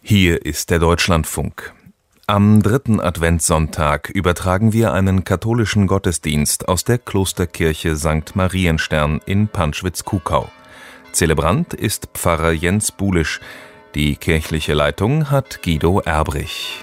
Hier ist der Deutschlandfunk. Am 3. Adventssonntag übertragen wir einen katholischen Gottesdienst aus der Klosterkirche St. Marienstern in Panschwitz-Kuckau. Zelebrant ist Pfarrer Jens Bulisch. Die kirchliche Leitung hat Guido Erbrich.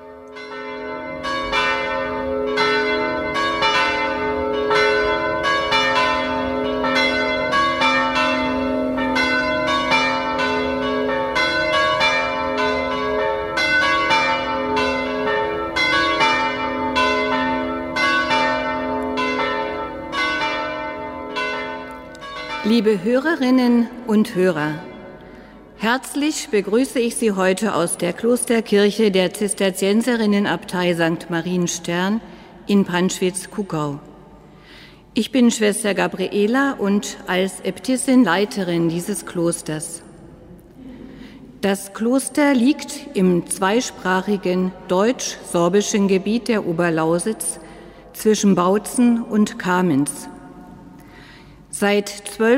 Liebe Hörerinnen und Hörer, herzlich begrüße ich Sie heute aus der Klosterkirche der Zisterzienserinnenabtei St. Marienstern in Panschwitz-Kuckau. Ich bin Schwester Gabriela und als Äbtissin Leiterin dieses Klosters. Das Kloster liegt im zweisprachigen deutsch-sorbischen Gebiet der Oberlausitz zwischen Bautzen und Kamenz. Seit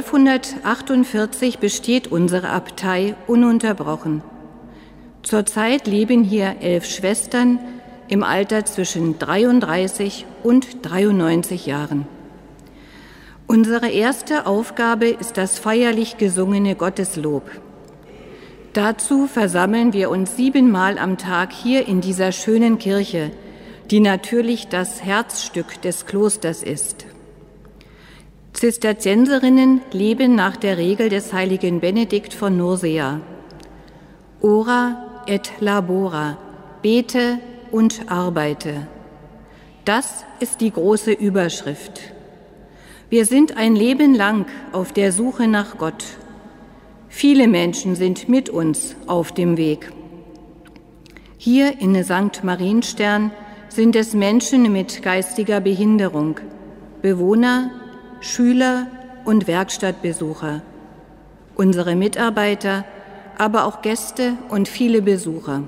1248 besteht unsere Abtei ununterbrochen. Zurzeit leben hier 11 Schwestern im Alter zwischen 33 und 93 Jahren. Unsere erste Aufgabe ist das feierlich gesungene Gotteslob. Dazu versammeln wir uns 7-mal am Tag hier in dieser schönen Kirche, die natürlich das Herzstück des Klosters ist. Zisterzienserinnen leben nach der Regel des heiligen Benedikt von Nursia. Ora et labora, bete und arbeite. Das ist die große Überschrift. Wir sind ein Leben lang auf der Suche nach Gott. Viele Menschen sind mit uns auf dem Weg. Hier in St. Marienstern sind es Menschen mit geistiger Behinderung, Bewohner, Schüler und Werkstattbesucher, unsere Mitarbeiter, aber auch Gäste und viele Besucher.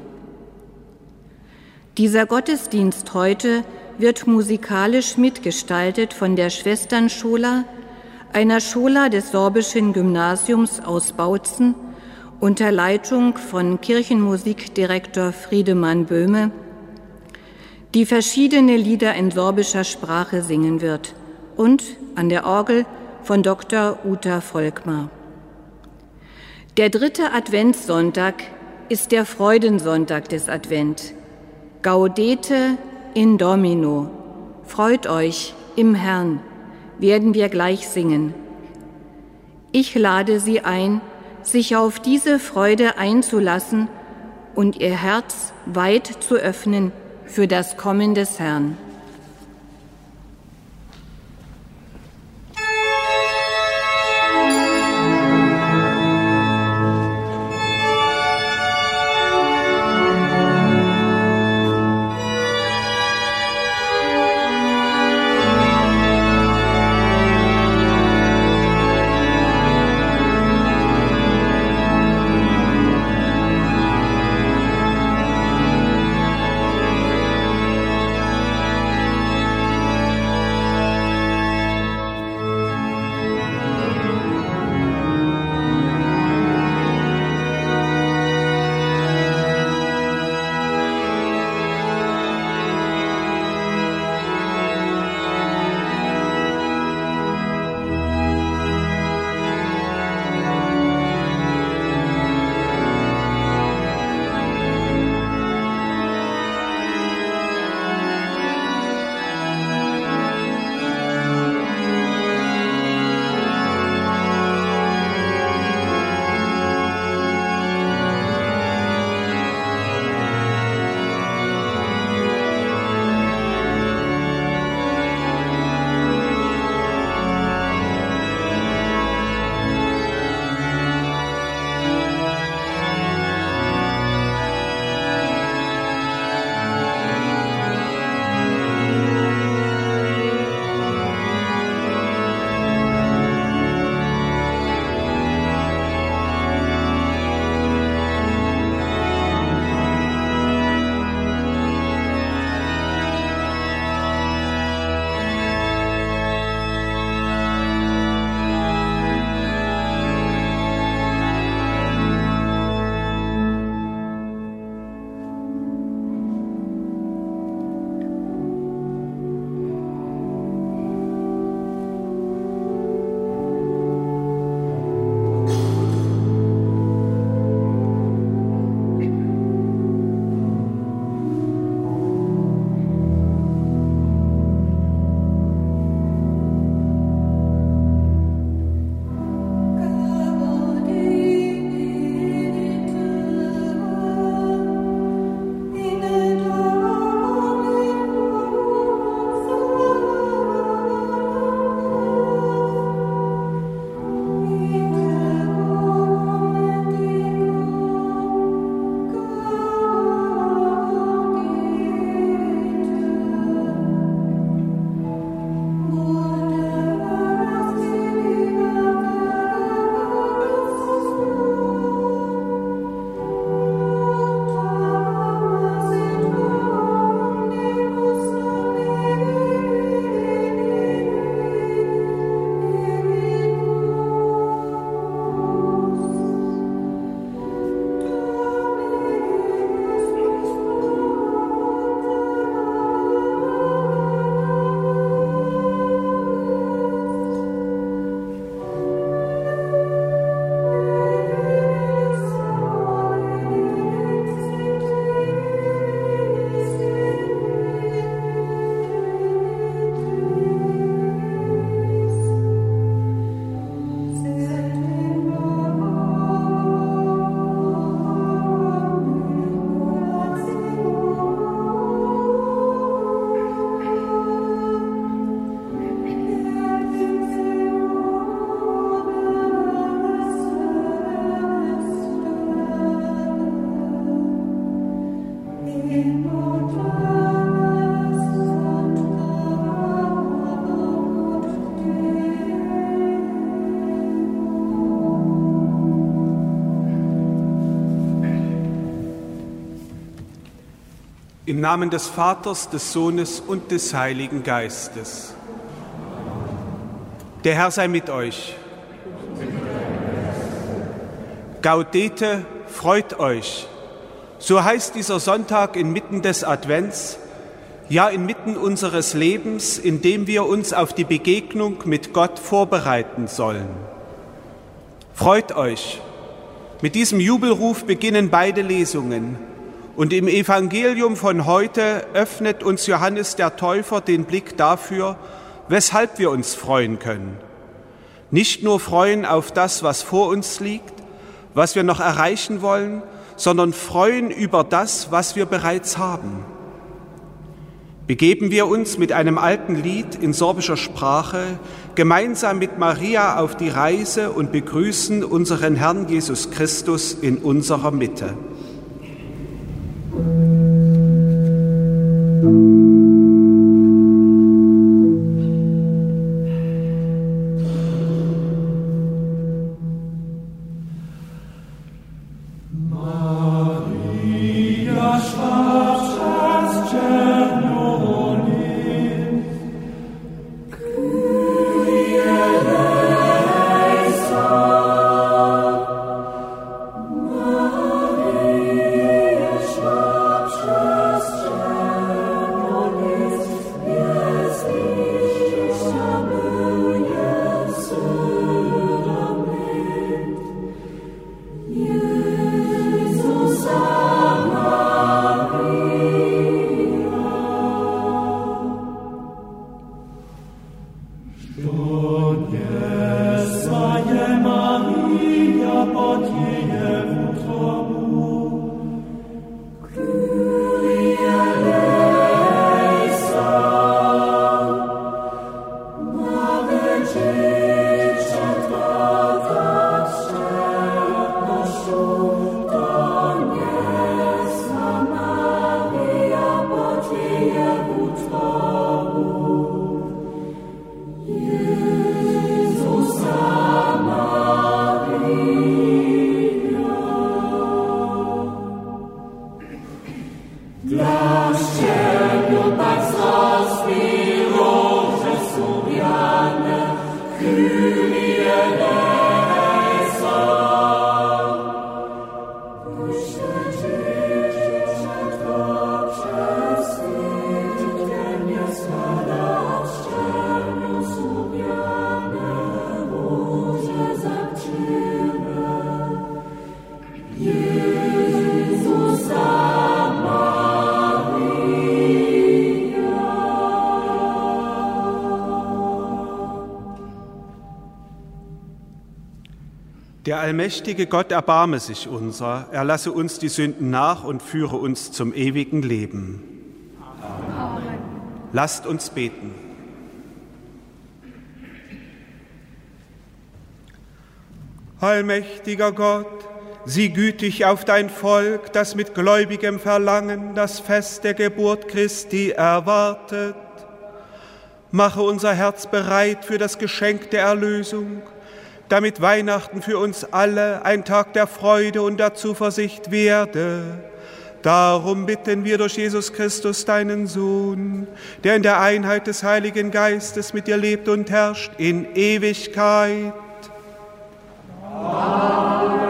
Dieser Gottesdienst heute wird musikalisch mitgestaltet von der Schwesternschola, einer Schola des sorbischen Gymnasiums aus Bautzen unter Leitung von Kirchenmusikdirektor Friedemann Böhme, die verschiedene Lieder in sorbischer Sprache singen wird, und an der Orgel von Dr. Uta Volkmar. Der 3. Adventssonntag ist der Freudensonntag des Advent. Gaudete in Domino, freut euch im Herrn, werden wir gleich singen. Ich lade Sie ein, sich auf diese Freude einzulassen und Ihr Herz weit zu öffnen für das Kommen des Herrn. Im Namen des Vaters, des Sohnes und des Heiligen Geistes. Der Herr sei mit euch. Gaudete, freut euch. So heißt dieser Sonntag inmitten des Advents, ja inmitten unseres Lebens, in dem wir uns auf die Begegnung mit Gott vorbereiten sollen. Freut euch. Mit diesem Jubelruf beginnen beide Lesungen. Und im Evangelium von heute öffnet uns Johannes der Täufer den Blick dafür, weshalb wir uns freuen können. Nicht nur freuen auf das, was vor uns liegt, was wir noch erreichen wollen, sondern freuen über das, was wir bereits haben. Begeben wir uns mit einem alten Lied in sorbischer Sprache gemeinsam mit Maria auf die Reise und begrüßen unseren Herrn Jesus Christus in unserer Mitte. Der allmächtige Gott erbarme sich unser, er lasse uns die Sünden nach und führe uns zum ewigen Leben. Amen. Lasst uns beten. Allmächtiger Gott, sieh gütig auf dein Volk, das mit gläubigem Verlangen das Fest der Geburt Christi erwartet. Mache unser Herz bereit für das Geschenk der Erlösung, damit Weihnachten für uns alle ein Tag der Freude und der Zuversicht werde. Darum bitten wir durch Jesus Christus, deinen Sohn, der in der Einheit des Heiligen Geistes mit dir lebt und herrscht in Ewigkeit. Amen.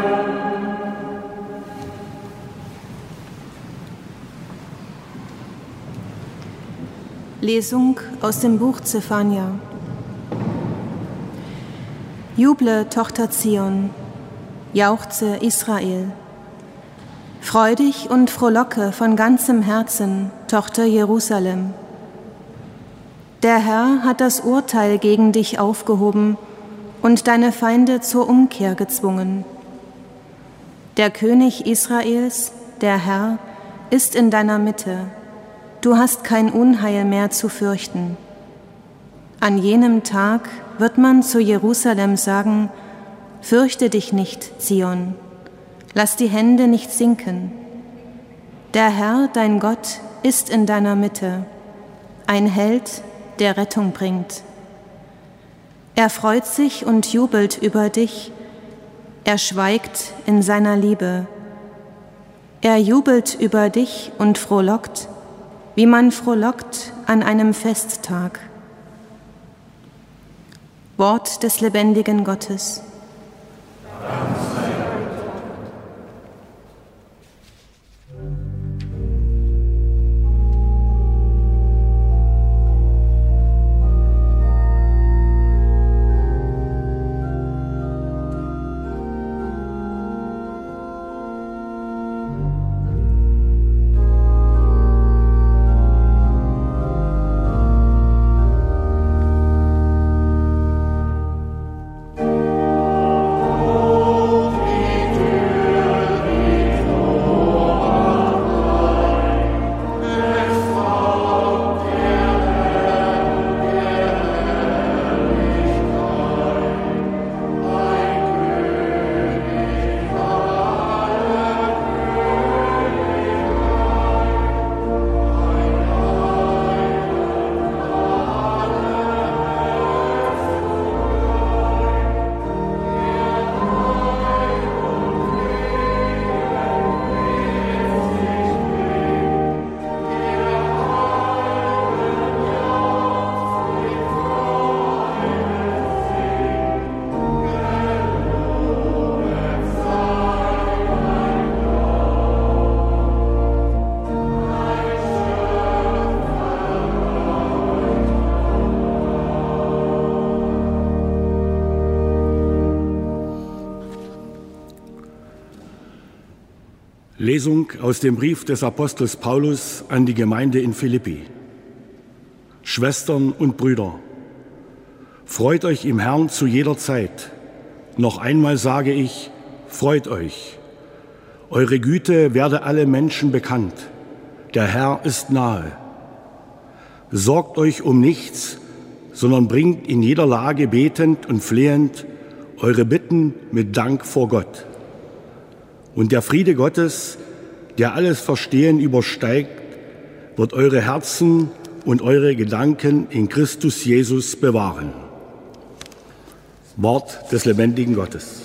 Lesung aus dem Buch Zephania. Juble, Tochter Zion, jauchze Israel. Freu dich und frohlocke von ganzem Herzen, Tochter Jerusalem. Der Herr hat das Urteil gegen dich aufgehoben und deine Feinde zur Umkehr gezwungen. Der König Israels, der Herr, ist in deiner Mitte. Du hast kein Unheil mehr zu fürchten. An jenem Tag wird man zu Jerusalem sagen: Fürchte dich nicht, Zion, lass die Hände nicht sinken. Der Herr, dein Gott, ist in deiner Mitte, ein Held, der Rettung bringt. Er freut sich und jubelt über dich, er schweigt in seiner Liebe. Er jubelt über dich und frohlockt, wie man frohlockt an einem Festtag. Wort des lebendigen Gottes. Lesung aus dem Brief des Apostels Paulus an die Gemeinde in Philippi. Schwestern und Brüder, freut euch im Herrn zu jeder Zeit. Noch einmal sage ich, freut euch. Eure Güte werde alle Menschen bekannt. Der Herr ist nahe. Sorgt euch um nichts, sondern bringt in jeder Lage betend und flehend eure Bitten mit Dank vor Gott. Und der Friede Gottes, der alles Verstehen übersteigt, wird eure Herzen und eure Gedanken in Christus Jesus bewahren. Wort des lebendigen Gottes.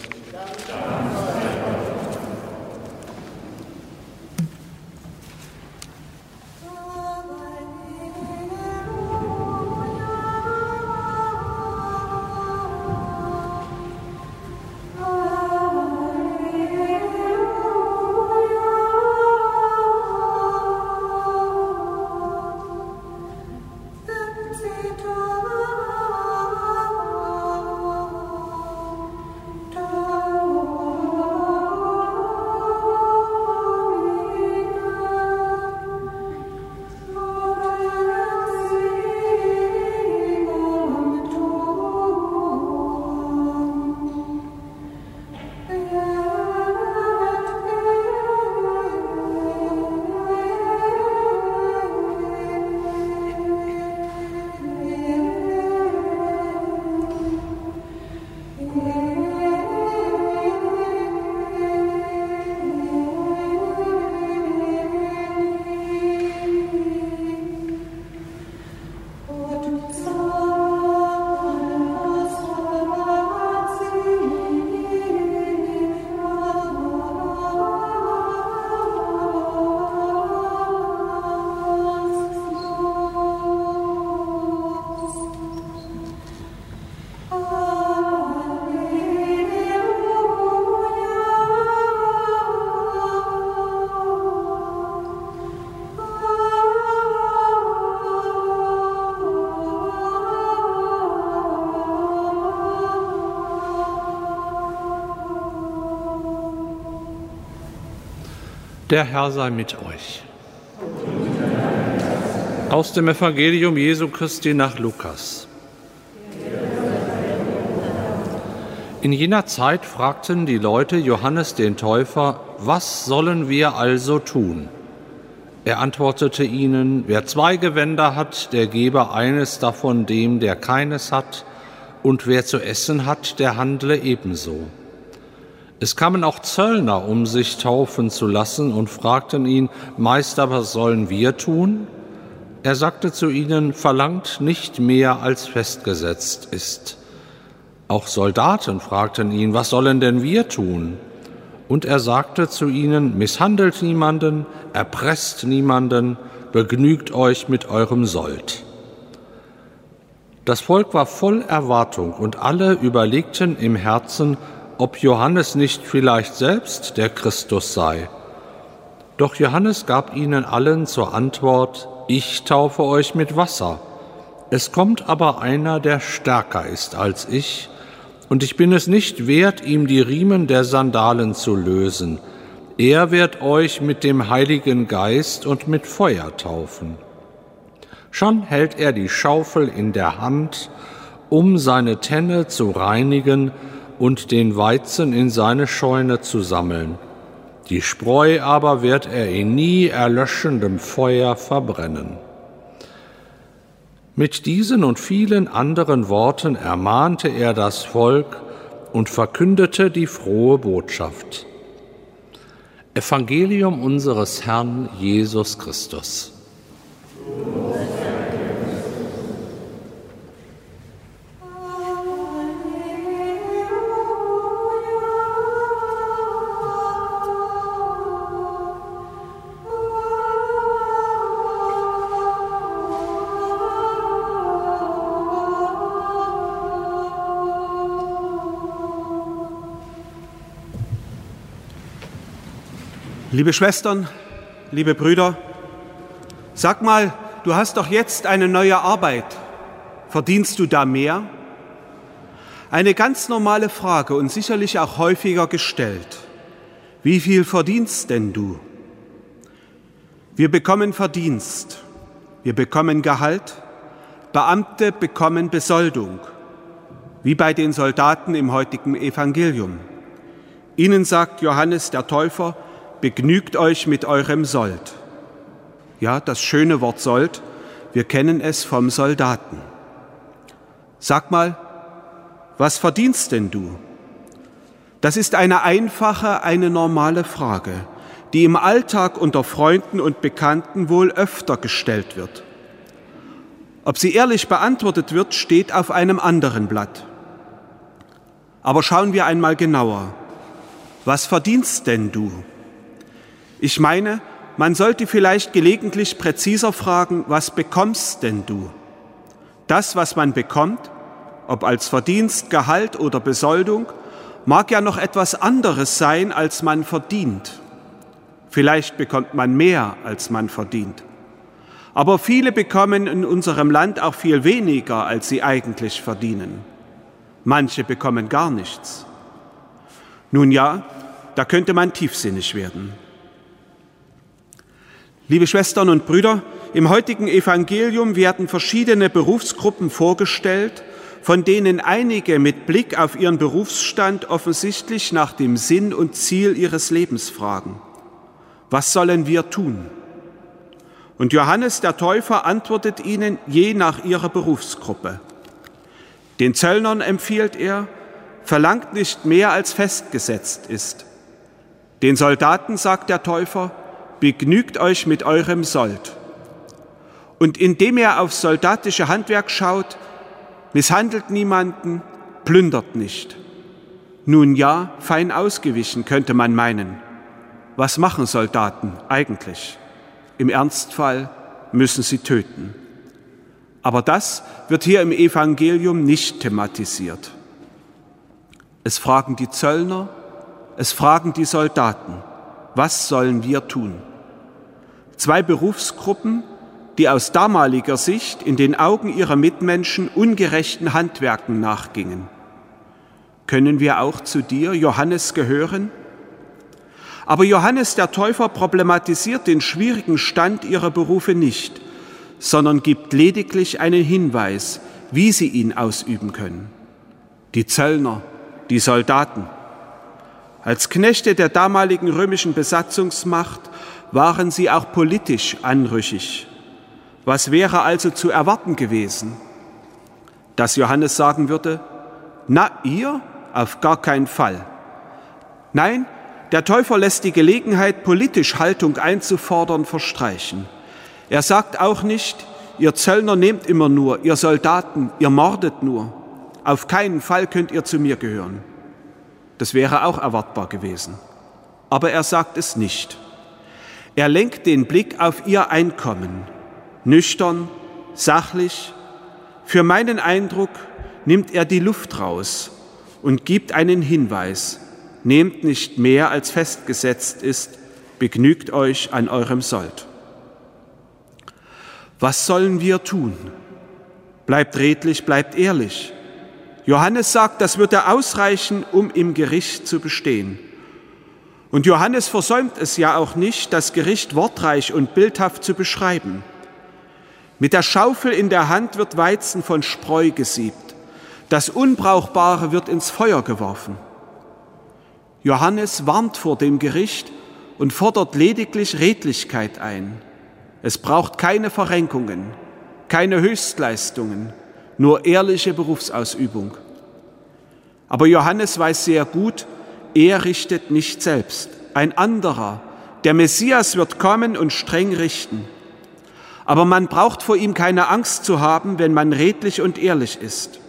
Der Herr sei mit euch. Aus dem Evangelium Jesu Christi nach Lukas. In jener Zeit fragten die Leute Johannes den Täufer: Was sollen wir also tun? Er antwortete ihnen: Wer 2 Gewänder hat, der gebe eines davon dem, der keines hat, und wer zu essen hat, der handle ebenso. Es kamen auch Zöllner, um sich taufen zu lassen, und fragten ihn: Meister, was sollen wir tun? Er sagte zu ihnen: Verlangt nicht mehr, als festgesetzt ist. Auch Soldaten fragten ihn: Was sollen denn wir tun? Und er sagte zu ihnen: Misshandelt niemanden, erpresst niemanden, begnügt euch mit eurem Sold. Das Volk war voll Erwartung, und alle überlegten im Herzen, ob Johannes nicht vielleicht selbst der Christus sei. Doch Johannes gab ihnen allen zur Antwort: Ich taufe euch mit Wasser. Es kommt aber einer, der stärker ist als ich, und ich bin es nicht wert, ihm die Riemen der Sandalen zu lösen. Er wird euch mit dem Heiligen Geist und mit Feuer taufen. Schon hält er die Schaufel in der Hand, um seine Tenne zu reinigen und den Weizen in seine Scheune zu sammeln. Die Spreu aber wird er in nie erlöschendem Feuer verbrennen. Mit diesen und vielen anderen Worten ermahnte er das Volk und verkündete die frohe Botschaft. Evangelium unseres Herrn Jesus Christus. Liebe Schwestern, liebe Brüder, sag mal, du hast doch jetzt eine neue Arbeit. Verdienst du da mehr? Eine ganz normale Frage und sicherlich auch häufiger gestellt. Wie viel verdienst denn du? Wir bekommen Verdienst, wir bekommen Gehalt, Beamte bekommen Besoldung, wie bei den Soldaten im heutigen Evangelium. Ihnen sagt Johannes der Täufer: Begnügt euch mit eurem Sold. Ja, das schöne Wort Sold, wir kennen es vom Soldaten. Sag mal, was verdienst denn du? Das ist eine einfache, eine normale Frage, die im Alltag unter Freunden und Bekannten wohl öfter gestellt wird. Ob sie ehrlich beantwortet wird, steht auf einem anderen Blatt. Aber schauen wir einmal genauer. Was verdienst denn du? Ich meine, man sollte vielleicht gelegentlich präziser fragen: Was bekommst denn du? Das, was man bekommt, ob als Verdienst, Gehalt oder Besoldung, mag ja noch etwas anderes sein, als man verdient. Vielleicht bekommt man mehr, als man verdient. Aber viele bekommen in unserem Land auch viel weniger, als sie eigentlich verdienen. Manche bekommen gar nichts. Nun ja, da könnte man tiefsinnig werden. Liebe Schwestern und Brüder, im heutigen Evangelium werden verschiedene Berufsgruppen vorgestellt, von denen einige mit Blick auf ihren Berufsstand offensichtlich nach dem Sinn und Ziel ihres Lebens fragen. Was sollen wir tun? Und Johannes der Täufer antwortet ihnen je nach ihrer Berufsgruppe. Den Zöllnern empfiehlt er: Verlangt nicht mehr, als festgesetzt ist. Den Soldaten sagt der Täufer: Begnügt euch mit eurem Sold. Und indem er aufs soldatische Handwerk schaut, misshandelt niemanden, plündert nicht. Nun ja, fein ausgewichen, könnte man meinen. Was machen Soldaten eigentlich? Im Ernstfall müssen sie töten. Aber das wird hier im Evangelium nicht thematisiert. Es fragen die Zöllner, es fragen die Soldaten: Was sollen wir tun? Zwei Berufsgruppen, die aus damaliger Sicht in den Augen ihrer Mitmenschen ungerechten Handwerken nachgingen. Können wir auch zu dir, Johannes, gehören? Aber Johannes der Täufer problematisiert den schwierigen Stand ihrer Berufe nicht, sondern gibt lediglich einen Hinweis, wie sie ihn ausüben können. Die Zöllner, die Soldaten. Als Knechte der damaligen römischen Besatzungsmacht waren sie auch politisch anrüchig. Was wäre also zu erwarten gewesen? Dass Johannes sagen würde: Na, ihr? Auf gar keinen Fall. Nein, der Täufer lässt die Gelegenheit, politisch Haltung einzufordern, verstreichen. Er sagt auch nicht, ihr Zöllner nehmt immer nur, ihr Soldaten, ihr mordet nur. Auf keinen Fall könnt ihr zu mir gehören. Das wäre auch erwartbar gewesen. Aber er sagt es nicht. Er lenkt den Blick auf ihr Einkommen, nüchtern, sachlich. Für meinen Eindruck nimmt er die Luft raus und gibt einen Hinweis: Nehmt nicht mehr, als festgesetzt ist, begnügt euch an eurem Sold. Was sollen wir tun? Bleibt redlich, bleibt ehrlich. Johannes sagt, das würde ausreichen, um im Gericht zu bestehen. Und Johannes versäumt es ja auch nicht, das Gericht wortreich und bildhaft zu beschreiben. Mit der Schaufel in der Hand wird Weizen von Spreu gesiebt. Das Unbrauchbare wird ins Feuer geworfen. Johannes warnt vor dem Gericht und fordert lediglich Redlichkeit ein. Es braucht keine Verrenkungen, keine Höchstleistungen, nur ehrliche Berufsausübung. Aber Johannes weiß sehr gut, er richtet nicht selbst. Ein anderer, der Messias, wird kommen und streng richten. Aber man braucht vor ihm keine Angst zu haben, wenn man redlich und ehrlich ist.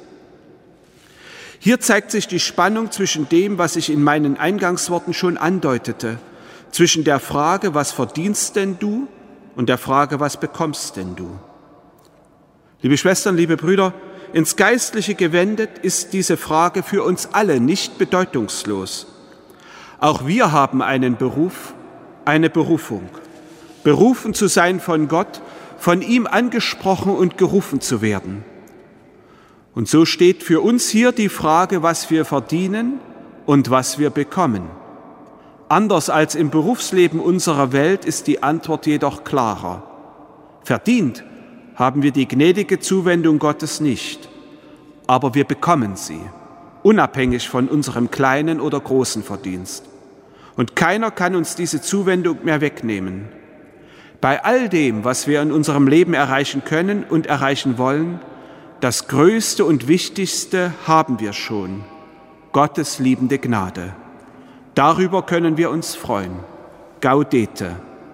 Hier zeigt sich die Spannung zwischen dem, was ich in meinen Eingangsworten schon andeutete, zwischen der Frage, was verdienst denn du, und der Frage, was bekommst denn du? Liebe Schwestern, liebe Brüder, ins Geistliche gewendet ist diese Frage für uns alle nicht bedeutungslos. Auch wir haben einen Beruf, eine Berufung. Berufen zu sein von Gott, von ihm angesprochen und gerufen zu werden. Und so steht für uns hier die Frage, was wir verdienen und was wir bekommen. Anders als im Berufsleben unserer Welt ist die Antwort jedoch klarer. Verdient haben wir die gnädige Zuwendung Gottes nicht, aber wir bekommen sie, unabhängig von unserem kleinen oder großen Verdienst. Und keiner kann uns diese Zuwendung mehr wegnehmen. Bei all dem, was wir in unserem Leben erreichen können und erreichen wollen, das Größte und Wichtigste haben wir schon: Gottes liebende Gnade. Darüber können wir uns freuen. Gaudete.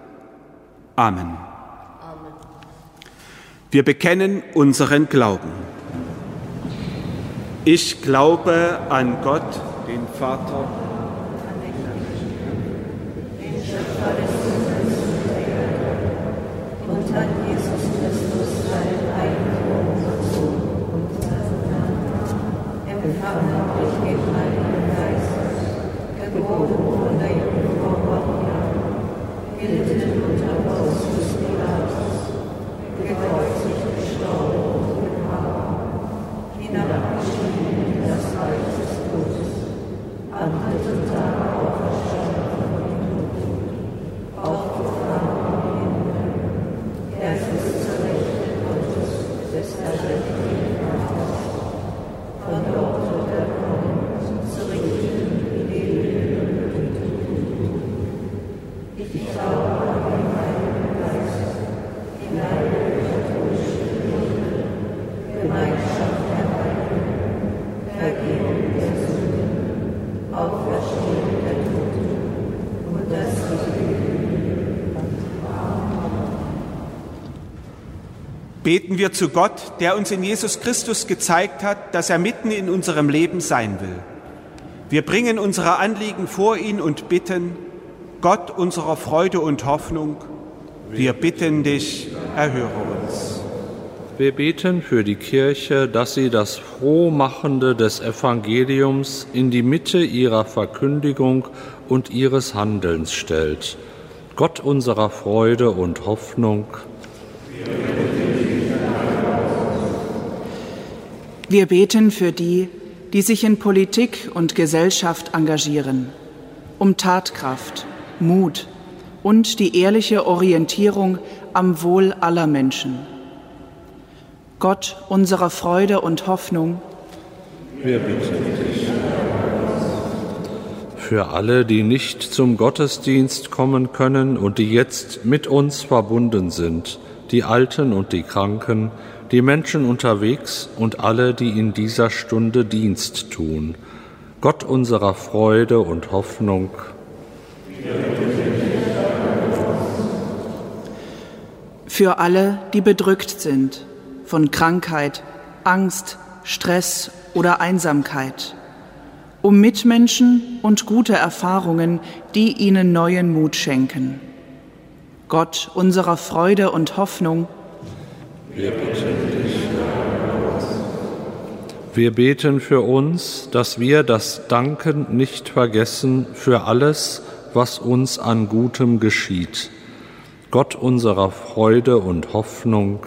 Amen. Wir bekennen unseren Glauben. Ich glaube an Gott, den Vater, den Schöpfer des Himmels und der Erde, und an Jesus Christus, seinen eingeborenen Sohn, unseren Herrn, empfangen durch den Heiligen Geist, geboren von der Jungfrau Maria, gelitten unter Pontius Pilatus, gekreuzigt, gestorben und begraben, hinabgestiegen in das Reich des Todes, am dritten Tag auferstanden von den Toten, aufgefahren in den Himmel, er sitzt zur Rechten Gottes, des Erschöpften Vaters. Von dort wird er kommen, zu richten die Lebenden und die Toten. Ich glaube an den Heiligen Geist, die Leibe der Tode, Gemeinschaft der Heiligen, Vergebung der Sünden, Auferstehung der Toten und das Leben. Beten wir zu Gott, der uns in Jesus Christus gezeigt hat, dass er mitten in unserem Leben sein will. Wir bringen unsere Anliegen vor ihn und bitten: Gott unserer Freude und Hoffnung, wir bitten dich, erhöre uns. Wir beten für die Kirche, dass sie das Frohmachende des Evangeliums in die Mitte ihrer Verkündigung und ihres Handelns stellt. Gott unserer Freude und Hoffnung. Wir beten für die, die sich in Politik und Gesellschaft engagieren, um Tatkraft, Mut und die ehrliche Orientierung am Wohl aller Menschen. Gott unserer Freude und Hoffnung, wir bitten dich. Für alle, die nicht zum Gottesdienst kommen können und die jetzt mit uns verbunden sind, die Alten und die Kranken, die Menschen unterwegs und alle, die in dieser Stunde Dienst tun. Gott unserer Freude und Hoffnung. Für alle, die bedrückt sind von Krankheit, Angst, Stress oder Einsamkeit, um Mitmenschen und gute Erfahrungen, die ihnen neuen Mut schenken. Gott unserer Freude und Hoffnung, wir bitten dich. Wir beten für uns, dass wir das Danken nicht vergessen für alles, was uns an Gutem geschieht. Gott unserer Freude und Hoffnung.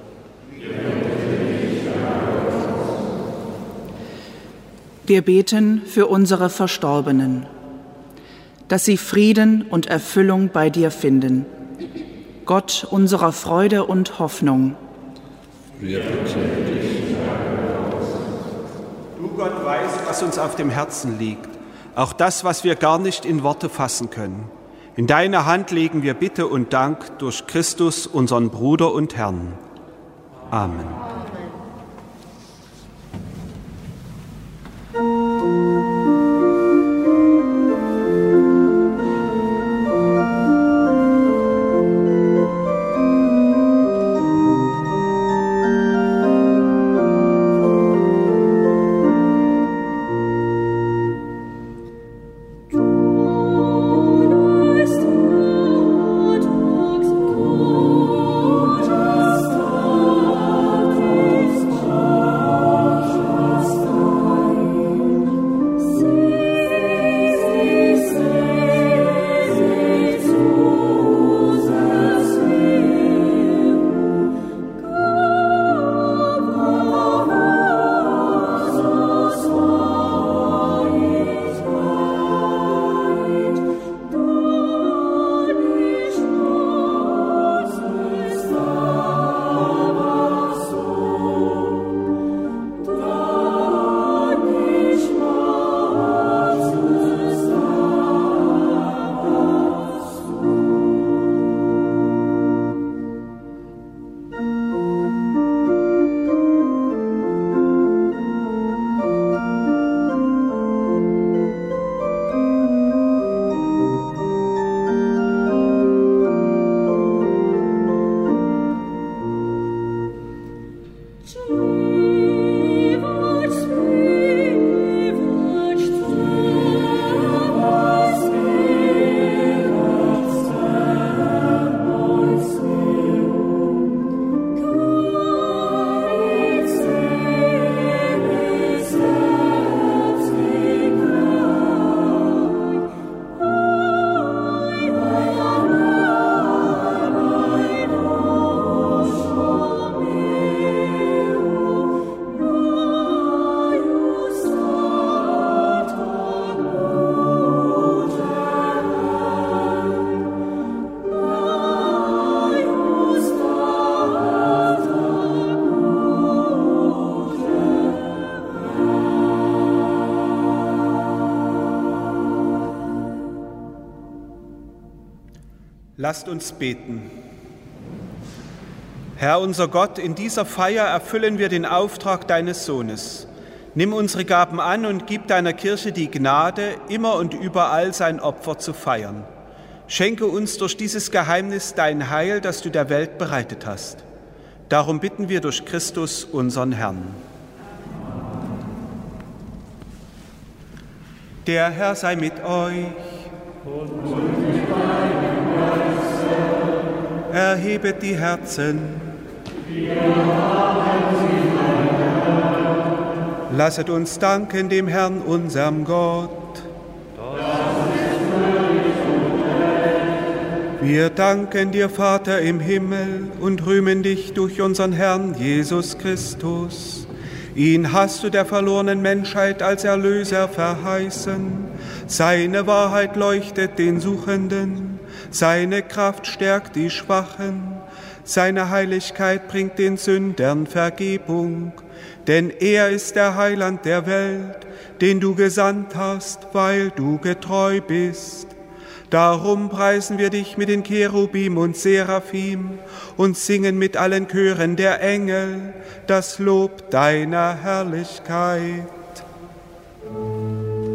Wir beten für unsere Verstorbenen, dass sie Frieden und Erfüllung bei dir finden. Gott unserer Freude und Hoffnung. Wir bitten dich. Du, Gott, weißt, was uns auf dem Herzen liegt, auch das, was wir gar nicht in Worte fassen können. In deine Hand legen wir Bitte und Dank durch Christus, unseren Bruder und Herrn. Amen. Lasst uns beten. Herr unser Gott, in dieser Feier erfüllen wir den Auftrag deines Sohnes. Nimm unsere Gaben an und gib deiner Kirche die Gnade, immer und überall sein Opfer zu feiern. Schenke uns durch dieses Geheimnis dein Heil, das du der Welt bereitet hast. Darum bitten wir durch Christus, unseren Herrn. Der Herr sei mit euch. Erhebet die Herzen. Lasset uns danken dem Herrn, unserem Gott. Wir danken dir, Vater im Himmel, und rühmen dich durch unseren Herrn Jesus Christus. Ihn hast du der verlorenen Menschheit als Erlöser verheißen. Seine Wahrheit leuchtet den Suchenden, seine Kraft stärkt die Schwachen, seine Heiligkeit bringt den Sündern Vergebung. Denn er ist der Heiland der Welt, den du gesandt hast, weil du getreu bist. Darum preisen wir dich mit den Cherubim und Seraphim und singen mit allen Chören der Engel das Lob deiner Herrlichkeit.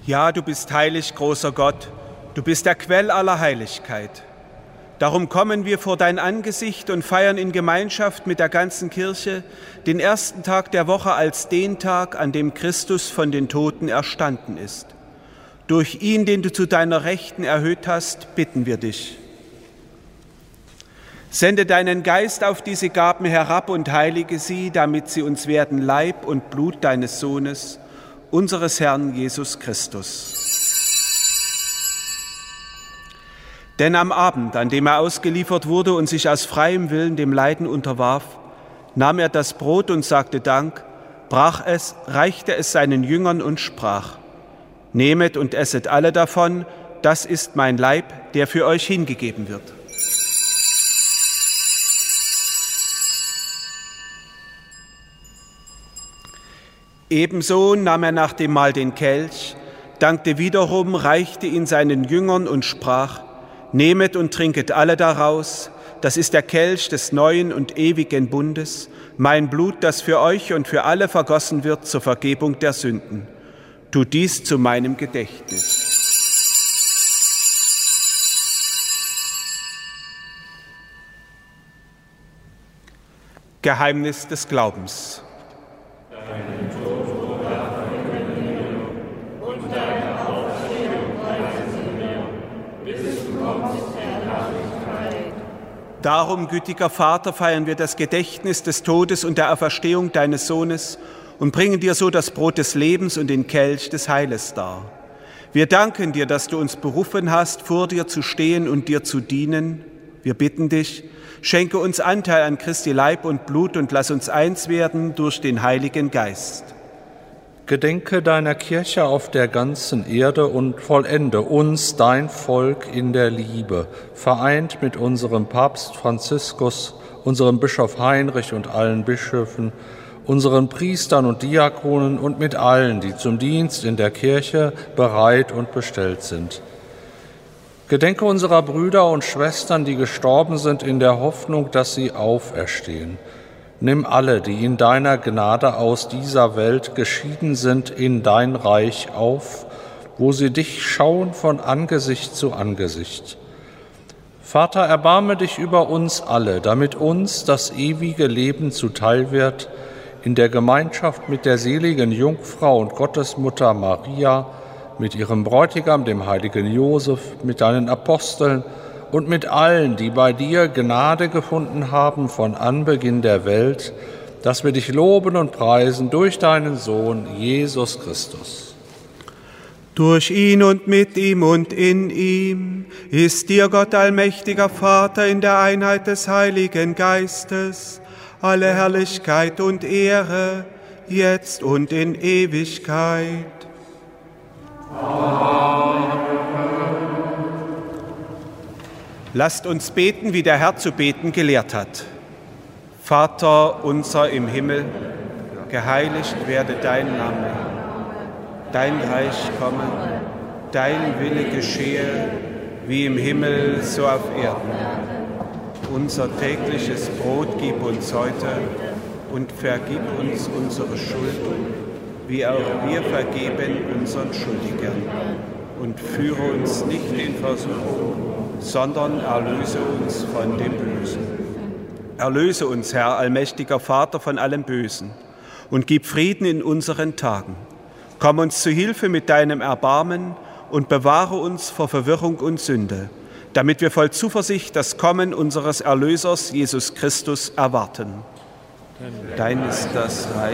Ja, du bist heilig, großer Gott, du bist der Quell aller Heiligkeit. Darum kommen wir vor dein Angesicht und feiern in Gemeinschaft mit der ganzen Kirche den ersten Tag der Woche als den Tag, an dem Christus von den Toten erstanden ist. Durch ihn, den du zu deiner Rechten erhöht hast, bitten wir dich. Sende deinen Geist auf diese Gaben herab und heilige sie, damit sie uns werden Leib und Blut deines Sohnes, unseres Herrn Jesus Christus. Denn am Abend, an dem er ausgeliefert wurde und sich aus freiem Willen dem Leiden unterwarf, nahm er das Brot und sagte Dank, brach es, reichte es seinen Jüngern und sprach: Nehmet und esset alle davon, das ist mein Leib, der für euch hingegeben wird. Ebenso nahm er nach dem Mahl den Kelch, dankte wiederum, reichte ihn seinen Jüngern und sprach: Nehmet und trinket alle daraus, das ist der Kelch des neuen und ewigen Bundes, mein Blut, das für euch und für alle vergossen wird zur Vergebung der Sünden. Tut dies zu meinem Gedächtnis. Geheimnis des Glaubens. Deinen Tod, o Herr, verkünden wir, und deine Auferstehung preisen wir, bis du kommst in Herrlichkeit. Darum, gütiger Vater, feiern wir das Gedächtnis des Todes und der Auferstehung deines Sohnes und bringen dir so das Brot des Lebens und den Kelch des Heiles dar. Wir danken dir, dass du uns berufen hast, vor dir zu stehen und dir zu dienen. Wir bitten dich, schenke uns Anteil an Christi Leib und Blut und lass uns eins werden durch den Heiligen Geist. Gedenke deiner Kirche auf der ganzen Erde und vollende uns, dein Volk, in der Liebe, vereint mit unserem Papst Franziskus, unserem Bischof Heinrich und allen Bischöfen, unseren Priestern und Diakonen und mit allen, die zum Dienst in der Kirche bereit und bestellt sind. Gedenke unserer Brüder und Schwestern, die gestorben sind, in der Hoffnung, dass sie auferstehen. Nimm alle, die in deiner Gnade aus dieser Welt geschieden sind, in dein Reich auf, wo sie dich schauen von Angesicht zu Angesicht. Vater, erbarme dich über uns alle, damit uns das ewige Leben zuteil wird, in der Gemeinschaft mit der seligen Jungfrau und Gottesmutter Maria, mit ihrem Bräutigam, dem heiligen Josef, mit deinen Aposteln und mit allen, die bei dir Gnade gefunden haben von Anbeginn der Welt, dass wir dich loben und preisen durch deinen Sohn, Jesus Christus. Durch ihn und mit ihm und in ihm ist dir, Gott allmächtiger Vater, in der Einheit des Heiligen Geistes, alle Herrlichkeit und Ehre, jetzt und in Ewigkeit. Amen. Lasst uns beten, wie der Herr zu beten gelehrt hat. Vater unser im Himmel, geheiligt werde dein Name. Dein Reich komme, dein Wille geschehe, wie im Himmel, so auf Erden. Unser tägliches Brot gib uns heute und vergib uns unsere Schuld, wie auch wir vergeben unseren Schuldigern. Und führe uns nicht in Versuchung, sondern erlöse uns von dem Bösen. Erlöse uns, Herr, allmächtiger Vater, von allem Bösen und gib Frieden in unseren Tagen. Komm uns zu Hilfe mit deinem Erbarmen und bewahre uns vor Verwirrung und Sünde, damit wir voll Zuversicht das Kommen unseres Erlösers, Jesus Christus, erwarten. Dein ist das Reich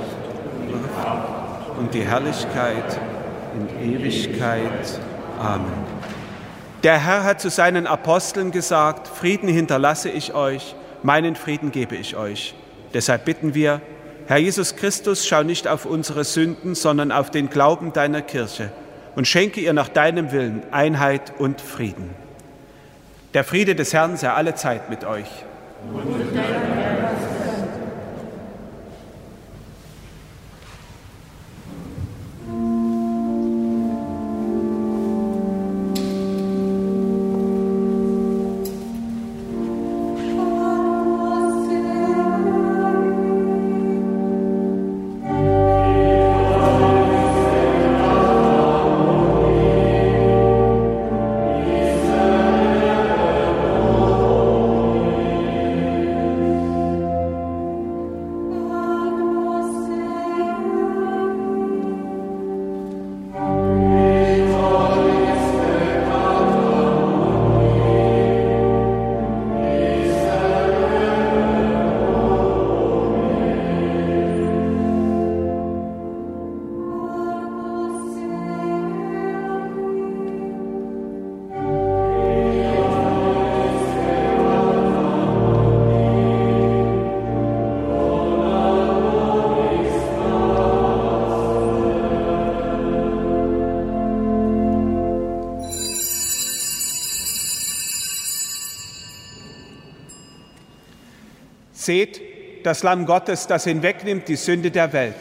und die Herrlichkeit in Ewigkeit. Amen. Der Herr hat zu seinen Aposteln gesagt: Frieden hinterlasse ich euch, meinen Frieden gebe ich euch. Deshalb bitten wir: Herr Jesus Christus, schau nicht auf unsere Sünden, sondern auf den Glauben deiner Kirche und schenke ihr nach deinem Willen Einheit und Frieden. Der Friede des Herrn sei allezeit mit euch. Und mit deinem Geist. Seht, das Lamm Gottes, das hinwegnimmt die Sünde der Welt.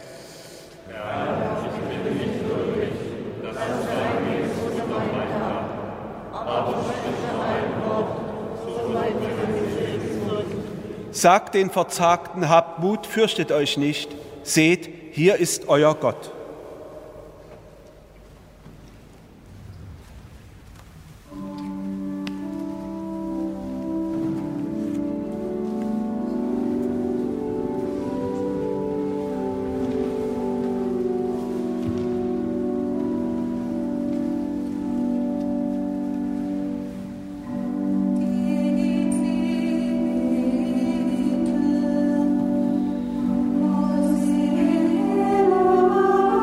Herr, ich bin nicht würdig, dass du dein Jesus zu meinem Herr, aber spreche ein Wort, so weit ich wird. Sagt den Verzagten, habt Mut, fürchtet euch nicht. Seht, hier ist euer Gott. Oh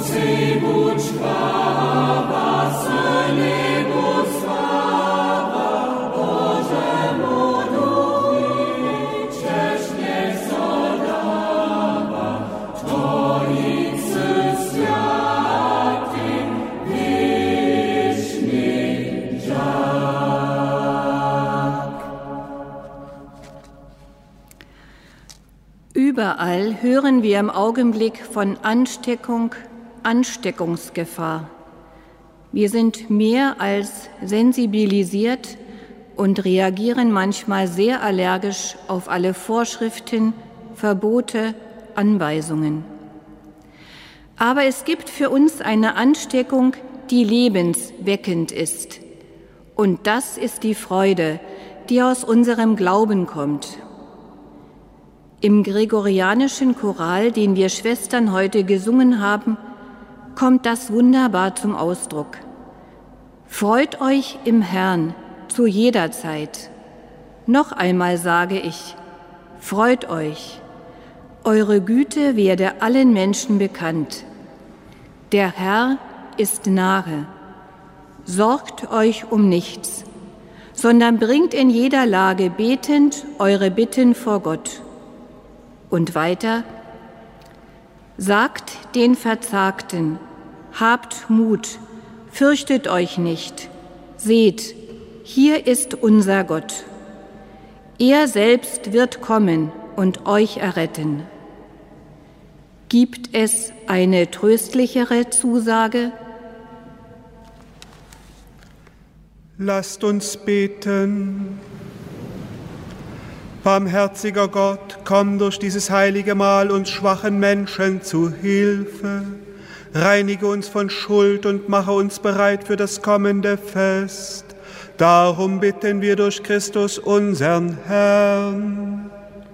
Überall hören wir im Augenblick von Ansteckung, Ansteckungsgefahr. Wir sind mehr als sensibilisiert und reagieren manchmal sehr allergisch auf alle Vorschriften, Verbote, Anweisungen. Aber es gibt für uns eine Ansteckung, die lebensweckend ist. Und das ist die Freude, die aus unserem Glauben kommt. Im gregorianischen Choral, den wir Schwestern heute gesungen haben, kommt das wunderbar zum Ausdruck. Freut euch im Herrn zu jeder Zeit. Noch einmal sage ich, freut euch. Eure Güte werde allen Menschen bekannt. Der Herr ist nahe. Sorgt euch um nichts, sondern bringt in jeder Lage betend eure Bitten vor Gott. Und weiter, sagt den Verzagten, habt Mut, fürchtet euch nicht, seht, hier ist unser Gott. Er selbst wird kommen und euch erretten. Gibt es eine tröstlichere Zusage? Lasst uns beten. Barmherziger Gott, komm durch dieses heilige Mahl uns schwachen Menschen zu Hilfe. Reinige uns von Schuld und mache uns bereit für das kommende Fest. Darum bitten wir durch Christus, unseren Herrn.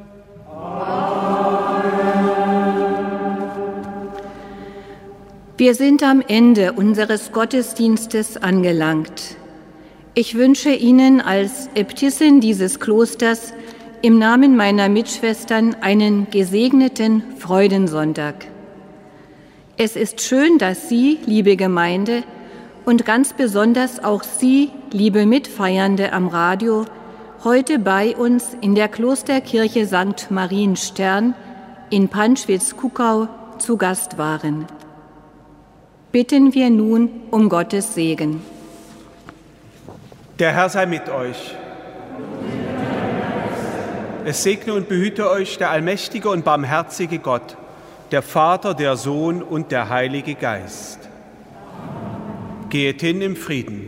Wir sind am Ende unseres Gottesdienstes angelangt. Ich wünsche Ihnen als Äbtissin dieses Klosters im Namen meiner Mitschwestern einen gesegneten Freudensonntag. Es ist schön, dass Sie, liebe Gemeinde, und ganz besonders auch Sie, liebe Mitfeiernde am Radio, heute bei uns in der Klosterkirche St. Marienstern in Panschwitz-Kuckau zu Gast waren. Bitten wir nun um Gottes Segen. Der Herr sei mit euch. Es segne und behüte euch der allmächtige und barmherzige Gott, der Vater, der Sohn und der Heilige Geist. Geht hin im Frieden.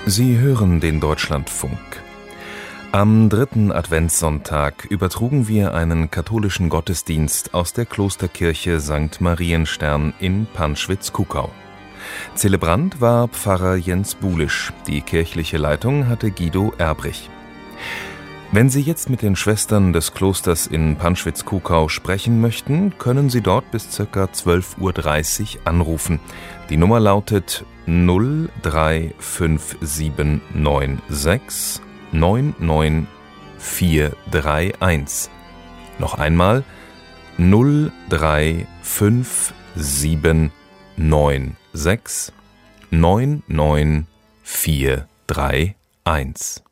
Sie hören den Deutschlandfunk. Am 3. Adventssonntag übertrugen wir einen katholischen Gottesdienst aus der Klosterkirche St. Marienstern in Panschwitz-Kuckau. Zelebrant war Pfarrer Jens Bulisch, die kirchliche Leitung hatte Guido Erbrich. Wenn Sie jetzt mit den Schwestern des Klosters in Panschwitz-Kuckau sprechen möchten, können Sie dort bis ca. 12:30 Uhr anrufen. Die Nummer lautet 0357969 99431. Noch einmal 0357969 99431.